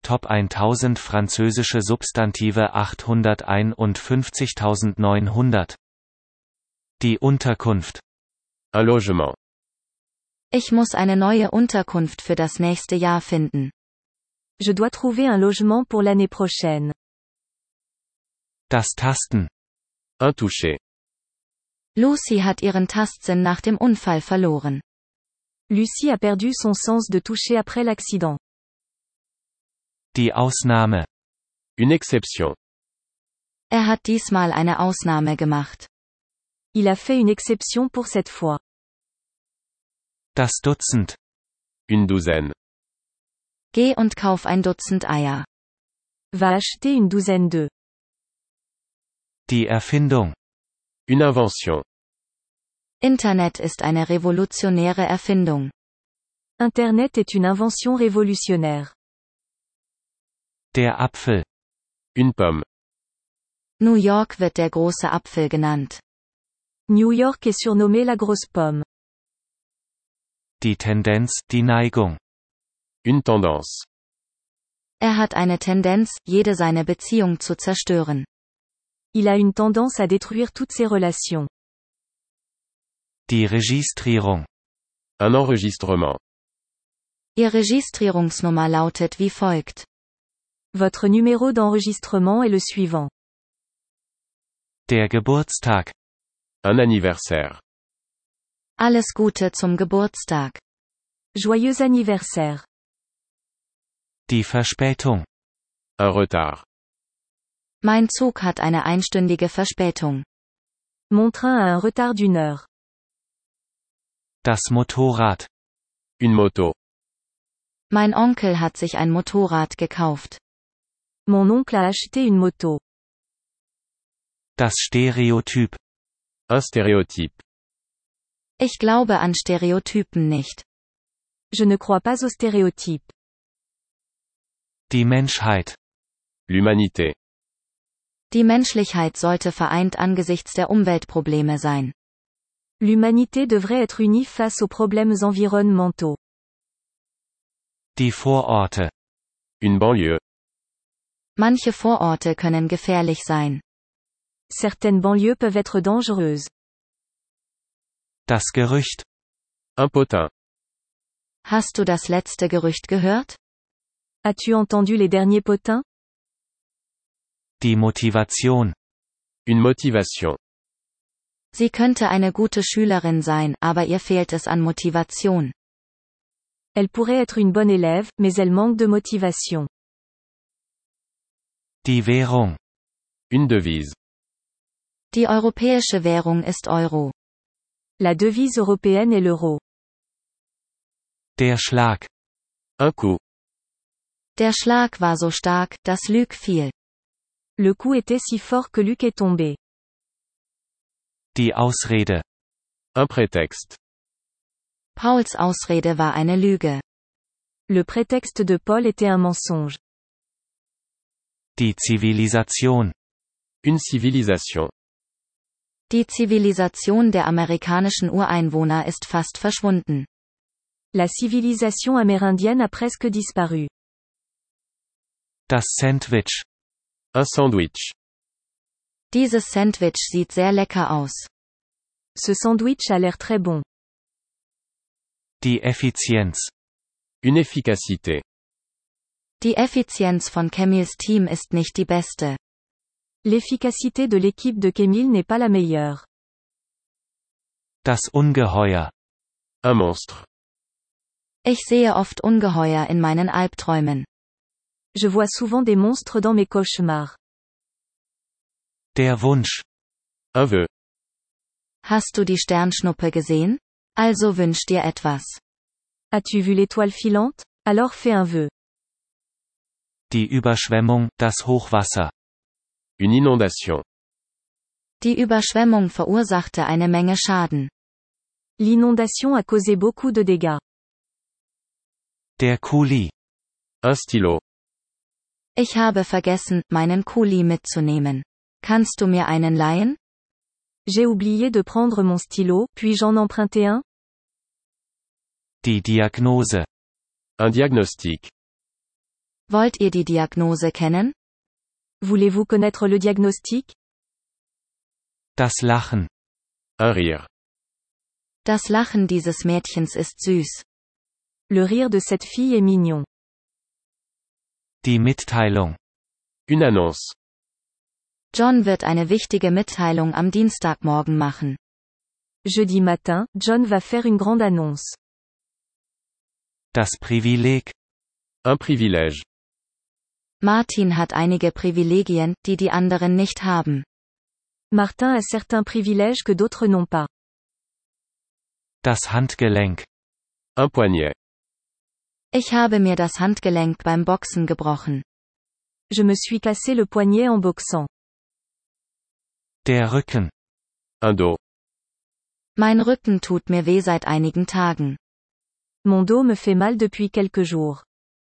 Top 1000 französische Substantive 851.900. Die Unterkunft. Un logement. Ich muss eine neue Unterkunft für das nächste Jahr finden. Je dois trouver un logement pour l'année prochaine. Das Tasten. Un toucher. Lucy hat ihren Tastsinn nach dem Unfall verloren. Lucie a perdu son sens de toucher après l'accident. Die Ausnahme. Une exception. Er hat diesmal eine Ausnahme gemacht. Il a fait une exception pour cette fois. Das Dutzend. Une douzaine. Geh und kauf ein Dutzend Eier. Va acheter une douzaine d'œufs. Die Erfindung. Une invention. Internet ist eine revolutionäre Erfindung. Internet est une invention révolutionnaire. Der Apfel. Une pomme. New York wird der große Apfel genannt. New York est surnommée la grosse pomme. Die Tendenz, die Neigung. Une tendance. Er hat eine Tendenz, jede seine Beziehung zu zerstören. Il a une tendance à détruire toutes ses relations. Die Registrierung. Un enregistrement. Ihr Registrierungsnummer lautet wie folgt. Votre numéro d'enregistrement est le suivant. Der Geburtstag. Un anniversaire. Alles Gute zum Geburtstag. Joyeux anniversaire. Die Verspätung. Un retard. Mein Zug hat eine einstündige Verspätung. Mon train a un retard d'une heure. Das Motorrad. Une moto. Mein Onkel hat sich ein Motorrad gekauft. Mon oncle a acheté une moto. Das Stereotyp. Un stéréotype. Ich glaube an Stereotypen nicht. Je ne crois pas aux stéréotypes. Die Menschheit. L'humanité. Die Menschlichkeit sollte vereint angesichts der Umweltprobleme sein. L'humanité devrait être unie face aux problèmes environnementaux. Die Vororte. Une banlieue. Manche Vororte können gefährlich sein. Certaines banlieues peuvent être dangereuses. Das Gerücht. Un potin. Hast du das letzte Gerücht gehört? As-tu entendu les derniers potins? Die Motivation. Une motivation. Sie könnte eine gute Schülerin sein, aber ihr fehlt es an Motivation. Elle pourrait être une bonne élève, mais elle manque de motivation. Die Währung. Une devise. Die europäische Währung ist Euro. La devise européenne est l'euro. Der Schlag. Un coup. Der Schlag war so stark, dass Luc fiel. Le coup était si fort que Luc est tombé. Die Ausrede. Un prétexte. Pauls Ausrede war eine Lüge. Le prétexte de Paul était un mensonge. Die Zivilisation. Une civilisation. Die Zivilisation der amerikanischen Ureinwohner ist fast verschwunden. La civilisation amérindienne a presque disparu. Das Sandwich. Un sandwich. Dieses Sandwich sieht sehr lecker aus. Ce sandwich a l'air très bon. Die Effizienz. Une efficacité. Die Effizienz von Camilles Team ist nicht die beste. L'efficacité de l'équipe de Camille n'est pas la meilleure. Das Ungeheuer. Un monstre. Ich sehe oft Ungeheuer in meinen Albträumen. Je vois souvent des monstres dans mes cauchemars. Der Wunsch. Un vœu. Hast du die Sternschnuppe gesehen? Also wünsch dir etwas. As-tu vu l'étoile filante? Alors fais un vœu. Die Überschwemmung, das Hochwasser. Une inondation. Die Überschwemmung verursachte eine Menge Schaden. L'inondation a causé beaucoup de dégâts. Der Kuli. Un stylo. Ich habe vergessen, meinen Kuli mitzunehmen. Kannst du mir einen leihen? J'ai oublié de prendre mon stylo, puis-je en emprunter un? Die Diagnose. Un diagnostic. Wollt ihr die Diagnose kennen? Voulez-vous connaître le diagnostic? Das Lachen. Un rire. Das Lachen dieses Mädchens ist süß. Le rire de cette fille est mignon. Die Mitteilung. Une annonce. John wird eine wichtige Mitteilung am Dienstagmorgen machen. Jeudi matin, John va faire une grande annonce. Das Privileg. Un privilège. Martin hat einige Privilegien, die die anderen nicht haben. Martin a certains privilèges que d'autres n'ont pas. Das Handgelenk. Un poignet. Ich habe mir das Handgelenk beim Boxen gebrochen. Je me suis cassé le poignet en boxant. Der Rücken. Un dos. Mein Rücken tut mir weh seit einigen Tagen. Mon dos me fait mal depuis quelques jours.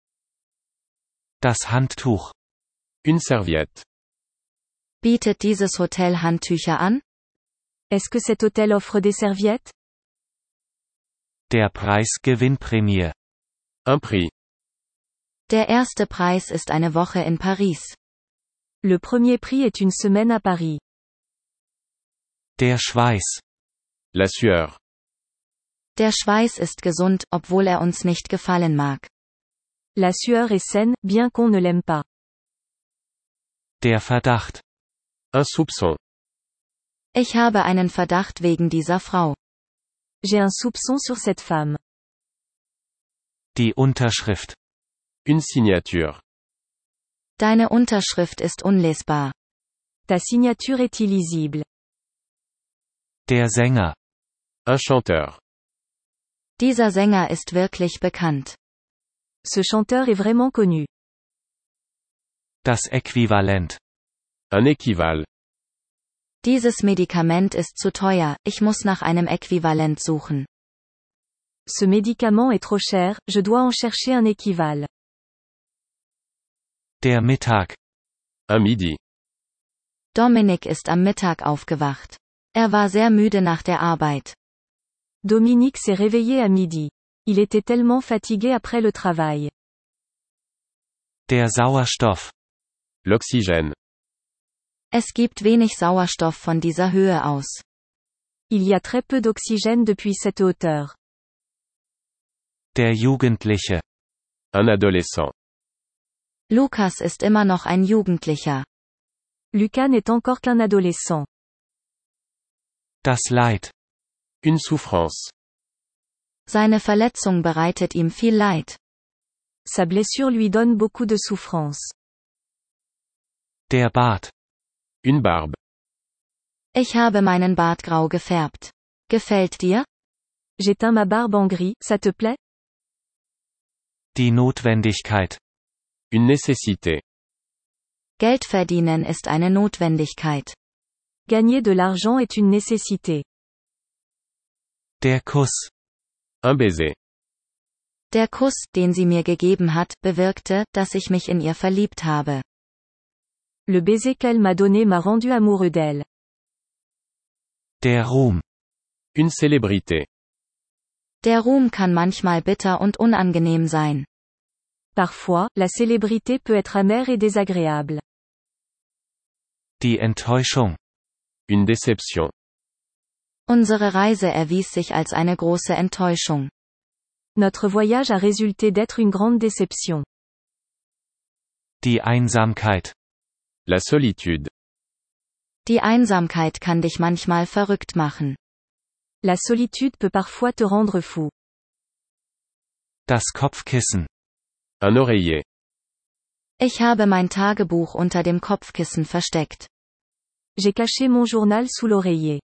Das Handtuch. Une serviette. Bietet dieses Hotel Handtücher an? Est-ce que cet hôtel offre des serviettes? Der Preis Gewinnprämie. Un prix. Der erste Preis ist eine Woche in Paris. Le premier prix est une semaine à Paris. Der Schweiß. La sueur. Der Schweiß ist gesund, obwohl er uns nicht gefallen mag. La sueur est saine, bien qu'on ne l'aime pas. Der Verdacht. Un soupçon. Ich habe einen Verdacht wegen dieser Frau. J'ai un soupçon sur cette femme. Die Unterschrift. Une signature. Deine Unterschrift ist unlesbar. Ta signature est illisible. Der Sänger. Un chanteur. Dieser Sänger ist wirklich bekannt. Ce chanteur est vraiment connu. Das Äquivalent. Un équivalent. Dieses Medikament ist zu teuer, ich muss nach einem Äquivalent suchen. Ce médicament est trop cher, je dois en chercher un équivalent. Der Mittag. Un midi. Dominik ist am Mittag aufgewacht. Er war sehr müde nach der Arbeit. Dominique s'est réveillé à midi. Il était tellement fatigué après le travail. Der Sauerstoff. L'oxygène. Es gibt wenig Sauerstoff von dieser Höhe aus. Il y a très peu d'oxygène depuis cette hauteur. Der Jugendliche. Un adolescent. Lukas ist immer noch ein Jugendlicher. Lucas n'est encore qu'un adolescent. Das Leid. Une souffrance. Seine Verletzung bereitet ihm viel Leid. Sa blessure lui donne beaucoup de souffrance. Der Bart. Une barbe. Ich habe meinen Bart grau gefärbt. Gefällt dir? J'ai teint ma barbe en gris, ça te plaît? Die Notwendigkeit. Une nécessité. Geld verdienen ist eine Notwendigkeit. Gagner de l'argent est une nécessité. Der Kuss. Un baiser. Der Kuss, den sie mir gegeben hat, bewirkte, dass ich mich in ihr verliebt habe. Le baiser qu'elle m'a donné m'a rendu amoureux d'elle. Der Ruhm. Une célébrité. Der Ruhm kann manchmal bitter und unangenehm sein. Parfois, la célébrité peut être amère et désagréable. Die Enttäuschung. Une déception. Unsere Reise erwies sich als eine große Enttäuschung. Notre voyage a résulté d'être une grande déception. Die Einsamkeit. La solitude. Die Einsamkeit kann dich manchmal verrückt machen. La solitude peut parfois te rendre fou. Das Kopfkissen. Un oreiller. Ich habe mein Tagebuch unter dem Kopfkissen versteckt. J'ai caché mon journal sous l'oreiller.